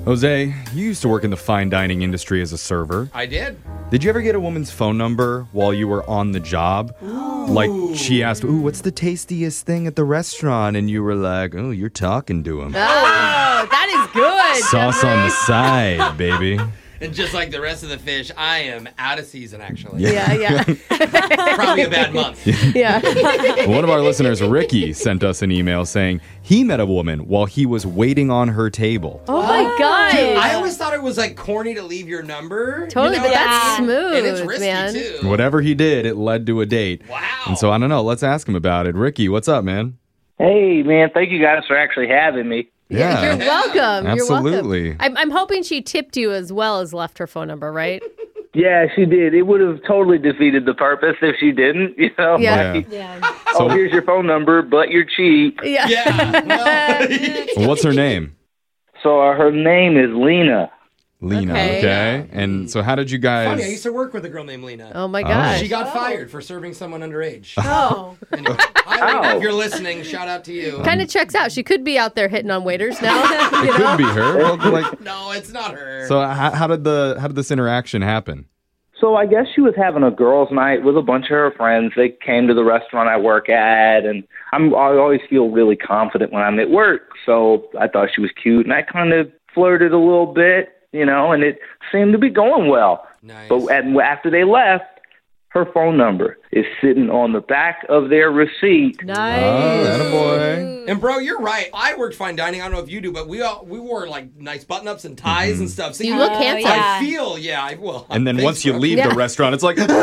Jose, you used to work in the fine dining industry as a server. I did. Did you ever get a woman's phone number while you were on the job? Ooh. Like she asked, "Ooh, what's the tastiest thing at the restaurant?" And you were like, "Oh, you're talking to him." Oh, that is good. Sauce on the side, baby. And just like the rest of the fish, I am out of season, actually. Yeah. Probably a bad month. Yeah. One of our listeners, Ricky, sent us an email saying he met a woman while he was waiting on her table. Oh my God. Dude, I always thought it was like corny to leave your number. Totally, but that's smooth, and it's risky man. too. Whatever he did, it led to a date. Wow. And so I don't know. Let's ask him about it. Ricky, what's up, man? Hey, man. Thank you guys for actually having me. Yeah. You're welcome. Absolutely. You're welcome. I'm hoping she tipped you as well as left her phone number, right? Yeah, she did. It would have totally defeated the purpose if she didn't, you know? Yeah. Like, Yeah. oh, here's your phone number, but you're cheap. Yeah. Yeah. Well, what's her name? So her name is Lena. Lena. Okay. And so how did you guys... Funny, I used to work with a girl named Lena. Oh my gosh. She got fired for serving someone underage. Oh. Anyway, hi, Lena, if you're listening, shout out to you. Kind of checks out. She could be out there hitting on waiters now. It could be her. Well, like, No, it's not her. so how did this interaction happen? So I guess she was having a girls' night with a bunch of her friends. They came to the restaurant I work at, and I always feel really confident when I'm at work. So I thought she was cute, and I kind of flirted a little bit, you know, and it seemed to be going well. Nice. But after they left, her phone number is sitting on the back of their receipt. Nice. Oh, attaboy. And bro, you're right. I worked fine dining. I don't know if you do, but we wore like nice button-ups and ties and stuff. So You look handsome. I feel, I will. And then Thanks, once you bro. leave the restaurant, it's like... Yeah,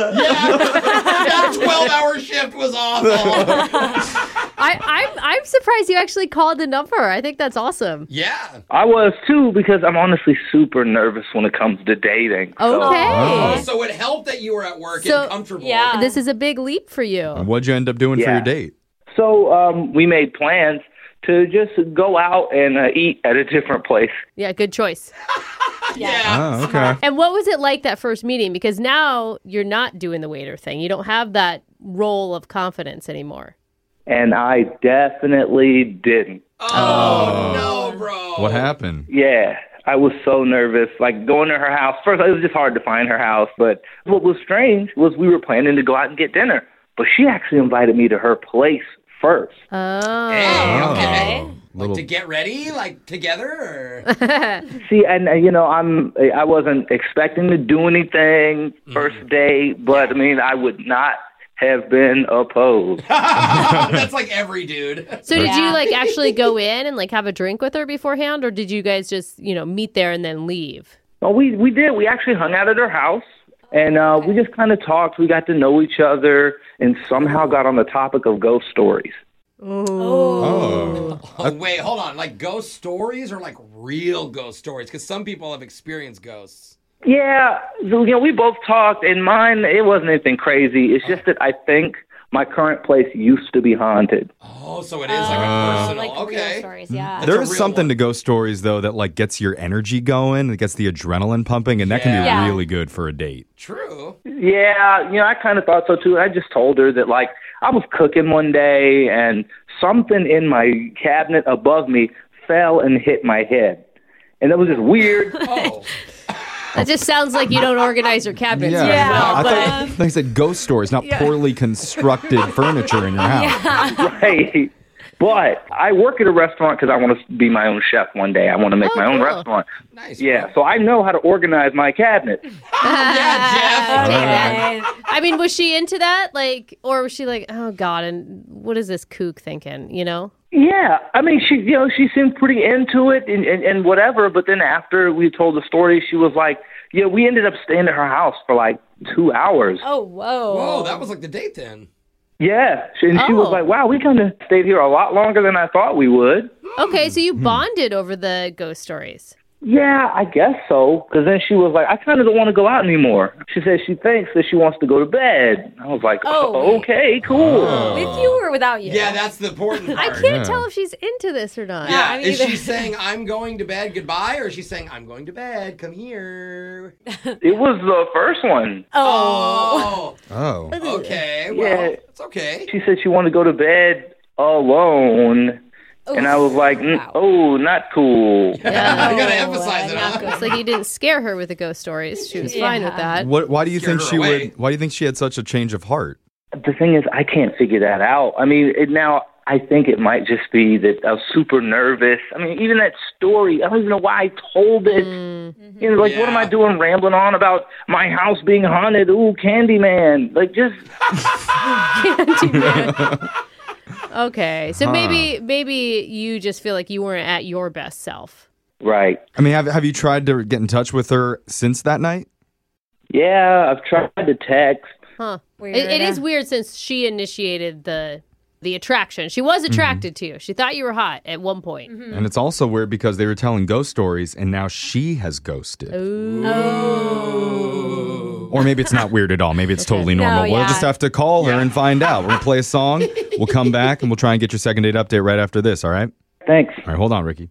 that 12-hour shift was awful. I'm surprised you actually called the number. I think that's awesome. Yeah. I was too, because I'm honestly super nervous when it comes to dating. So- Okay. Oh, so it helped that you were at work So- and comfortable. Yeah. This is a big leap for you. What'd you end up doing for Yeah. your date? So we made plans to just go out and eat at a different place. Yeah, good choice. Oh, okay. And what was it like that first meeting? Because now you're not doing the waiter thing. You don't have that role of confidence anymore. And I definitely didn't. Oh, no, bro. What happened? Yeah, I was so nervous. Like going to her house. First, it was just hard to find her house. But what was strange was we were planning to go out and get dinner. But she actually invited me to her place first. Oh. Hey, okay. Oh, Like little- to get ready, like together? Or? See, and I wasn't expecting to do anything first day, but I mean, I would not have been opposed. That's like every dude. So did you Yeah. like actually go in and like have a drink with her beforehand, or did you guys just, meet there and then leave? Oh, we did. We actually hung out at her house, and we just kind of talked. We got to know each other, and somehow got on the topic of ghost stories. Oh. Oh, wait, hold on. Like ghost stories or like real ghost stories? Because some people have experienced ghosts. Yeah, so, we both talked, and mine, it wasn't anything crazy. It's just that I think my current place used to be haunted. Oh, so it is like a personal. Like real okay. stories, yeah. There a is real something one. to ghost stories, though, that like gets your energy going. It gets the adrenaline pumping, and that can be Yeah. really good for a date. True. Yeah, I kind of thought so, too. I just told her that, like, I was cooking one day, and something in my cabinet above me fell and hit my head. And it was just weird. Oh. That just sounds like you don't organize your cabinets very Yeah. well. I but- thought they said ghost stories, not poorly constructed furniture in your house. Right. But I work at a restaurant because I want to be my own chef one day. I want to make my own cool. restaurant. Nice. Yeah, so I know how to organize my cabinet. Yeah, Jeff. Okay. I mean, was she into that? Like, or was she like, oh God, and what is this kook thinking, Yeah, I mean, she seemed pretty into it and whatever. But then after we told the story, she was like, "Yeah, we ended up staying at her house for like 2 hours." Oh, whoa. Whoa, that was like the date then. Yeah, and she was Oh. like, "Wow, we kind of stayed here a lot longer than I thought we would." Okay, so you bonded over the ghost stories. Yeah, I guess so. Because then she was like, "I kind of don't want to go out anymore." She said she thinks that she wants to go to bed. I was like, Oh. "Okay, cool." With you or without you? Yeah, that's the important I part. can't tell if she's into this or not. Yeah, I mean, is either- she saying I'm going to bed, goodbye, or is she saying I'm going to bed, come here? It was the first one. Oh, Oh. okay. Well, Yeah. it's okay. She said she wanted to go to bed alone. And I was like, oh, not cool. Yeah, you gotta emphasize it. not Huh? It's like you didn't scare her with the ghost stories. She was fine with that. Why do you think Scared her away. Why do you think she had such a change of heart? The thing is, I can't figure that out. I mean, now I think it might just be that I was super nervous. I mean, even that story, I don't even know why I told it. You know, like, what am I doing rambling on about my house being haunted? Ooh, Candyman. Like, just... Okay, so maybe you just feel like you weren't at your best self. Right. I mean, have you tried to get in touch with her since that night? Yeah, I've tried to text. Huh. Weird. It is weird since she initiated the attraction. She was attracted to you. She thought you were hot at one point. And it's also weird because they were telling ghost stories and now she has ghosted. Or maybe it's not weird at all. Maybe it's totally normal. No, We'll yeah. just have to call her and find out. We're going to play a song. We'll come back and we'll try and get your second date update right after this, all right? Thanks. All right, hold on, Ricky.